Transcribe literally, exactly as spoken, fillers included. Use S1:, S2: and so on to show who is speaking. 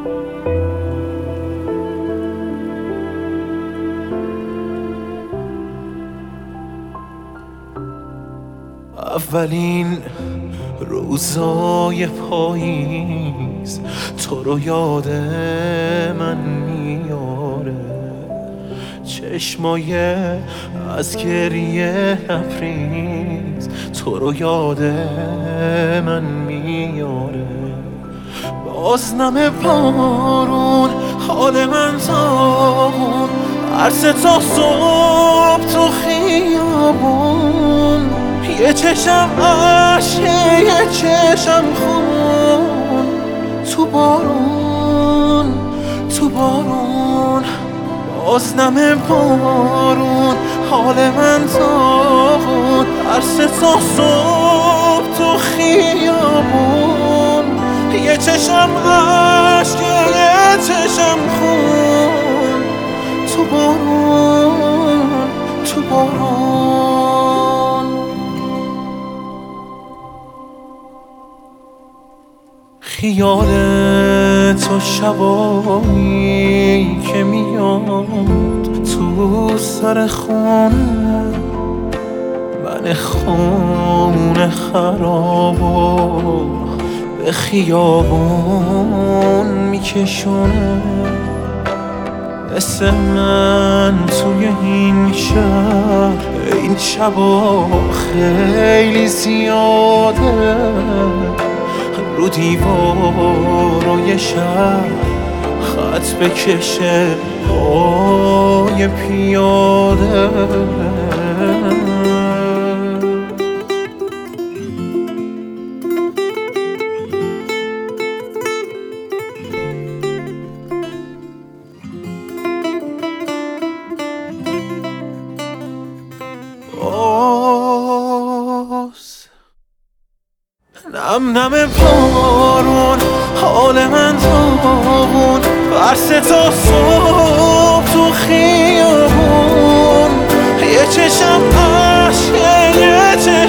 S1: اولین روزای پاییز تو رو یاد من میاره، چشمای از گریه لبریز تو رو یاد من میاره. باز نم بارون حال من تاون، عرصه تا صبح تو خیابون، یه چشم عشقه یه چشم خون، تو بارون تو بارون. باز نم بارون حال من تاون، عرصه تا صبح تو خیابون، یه چشم عشقه یه چشم خون، تو بارون تو بارون. خیال تو شبایی که میاد تو سر خونه، من خونه خرابو به خیابون میکشونه. مثل من توی این شهر این شبا خیلی زیاده، رو دیوارای شهر خط بکشه پای پیاده. نم نم بارون حال من تاون، عرصه تا صبح تو خیابون، یه چشم عشقه یه چشم